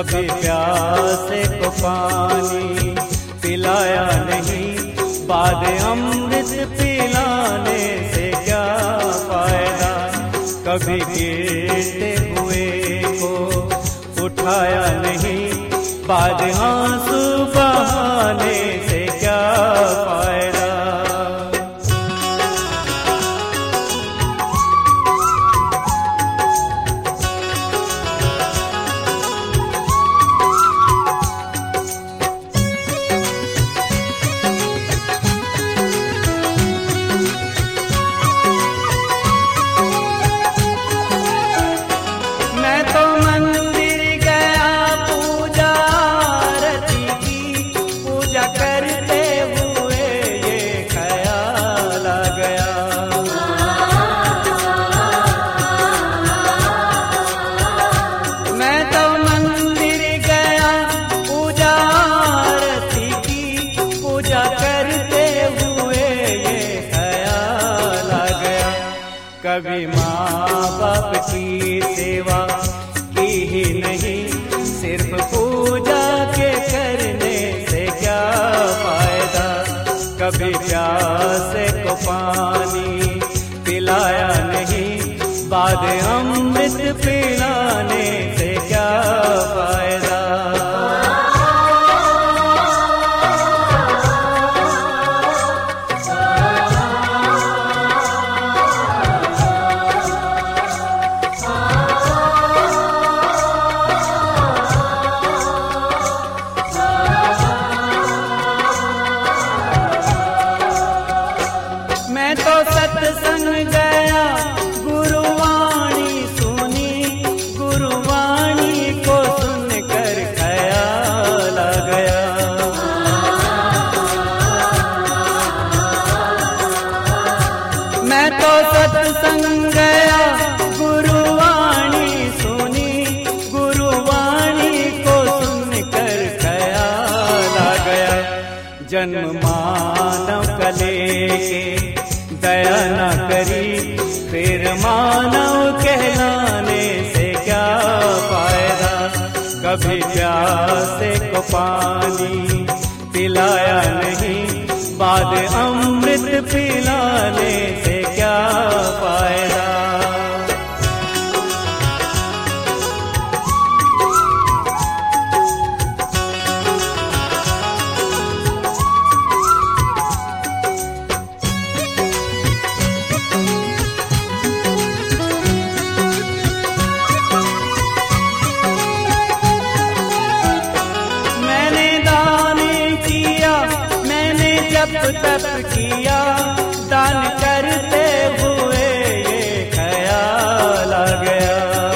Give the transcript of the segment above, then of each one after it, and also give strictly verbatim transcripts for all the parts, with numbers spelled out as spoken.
कभी प्यासे को पानी पिलाया नहीं, बाद अमृत पिलाने से क्या फायदा। कभी गिरते हुए को उठाया नहीं, बाद आंसू बहाने से क्या फायदा। कभी माँ बाप की सेवा की ही नहीं, सिर्फ पूजा के करने से क्या फायदा। कभी प्यासे को पानी पिलाया नहीं, बाद अमृत पिलाने से क्या फायदा। मैं तो सत्संग गया, गुरुवाणी सुनी, गुरुवाणी को सुनकर ख्याल आ गया। मैं तो सत्संग गया, गुरुवाणी सुनी, गुरुवाणी को सुनकर ख्याल आ गया। जन्म मानव का लेके दया न करी, फिर मानव कहलाने से क्या फायदा। कभी प्यासे को पानी पिलाया नहीं, बाद अमृत पिलाने से क्या फायदा। जब तप किया, दान करते हुए ये ख्याल आ गया।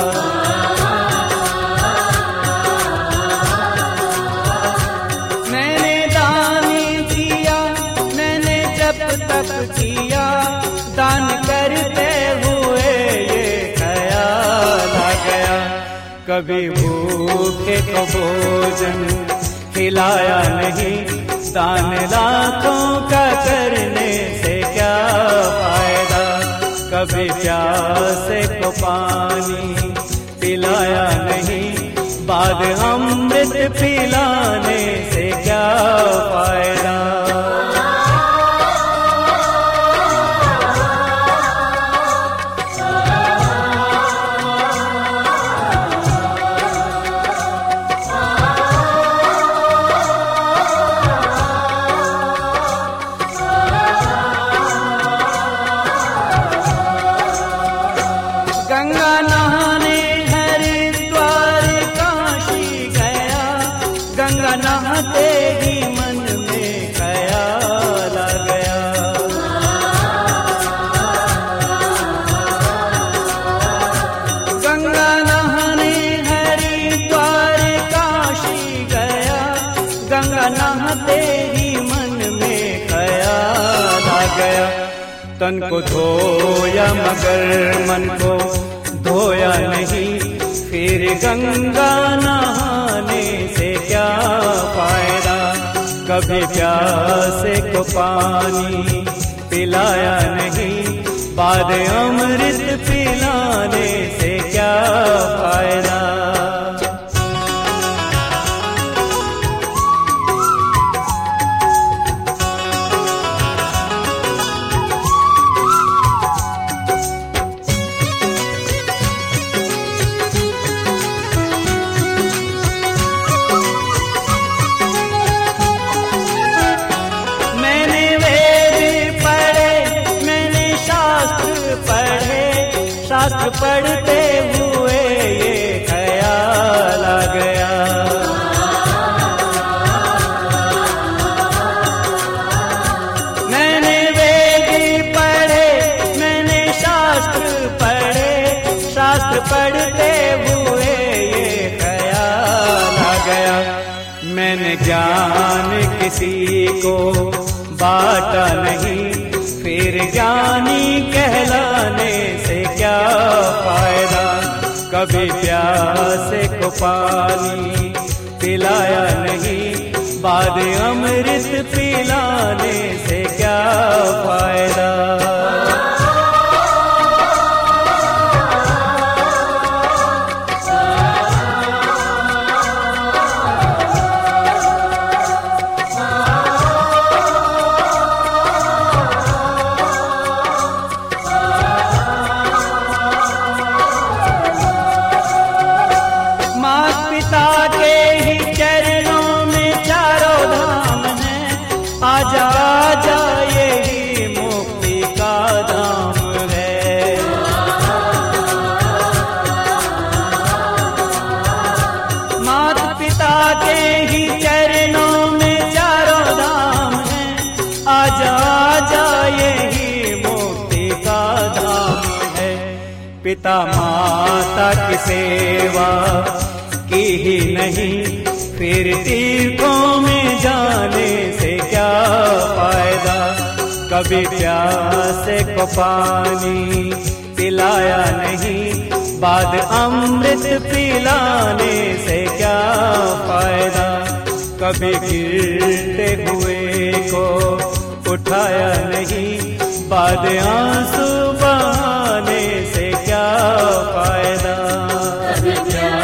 मैंने दान किया, मैंने जब तप किया, दान करते हुए ये ख्याल आ गया। कभी भूखे को भोजन खिलाया नहीं, दान लाखों का करने से क्या फायदा। कभी प्यासे को पानी पिलाया नहीं, बाद अमृत पिलाने से क्या फायदा। गंगा नहाने हरिद्वार काशी गया, गंगा नहाते ही मन में ख्याल आ गया। गंगा नहाने हरिद्वार काशी गया, गंगा नहाते ही मन में ख्याल आ गया। तन को धोया मगर मन को धोया नहीं, फिर गंगा नहाने से क्या फायदा। कभी प्यासे को पानी पिलाया नहीं, बाद अमृत पिलाने से क्या फायदा। पढ़ते हुए ये ख्याल आ गया। मैंने वेद पढ़े, मैंने शास्त्र पढ़े, शास्त्र पढ़ते हुए ये ख्याल आ गया। मैंने ज्ञान किसी को बांटा नहीं, फिर ज्ञानी कहलाने से क्या फायदा। कभी प्यासे को पानी पिलाया नहीं, बाद अमृत पिलाने से क्या फायदा। आजा आजा यही मुक्ति का धाम है। माता पिता के ही चरणों में चारों धाम है। आजा आजा यही मुक्ति का धाम है। पिता माता की सेवा की ही नहीं, फिर तीर्थों में जाने से क्या फायदा। कभी प्यासे को पानी पिलाया नहीं, बाद अमृत पिलाने से क्या फायदा। कभी गिरते हुए को उठाया नहीं, बाद आंसू बहाने से क्या फायदा।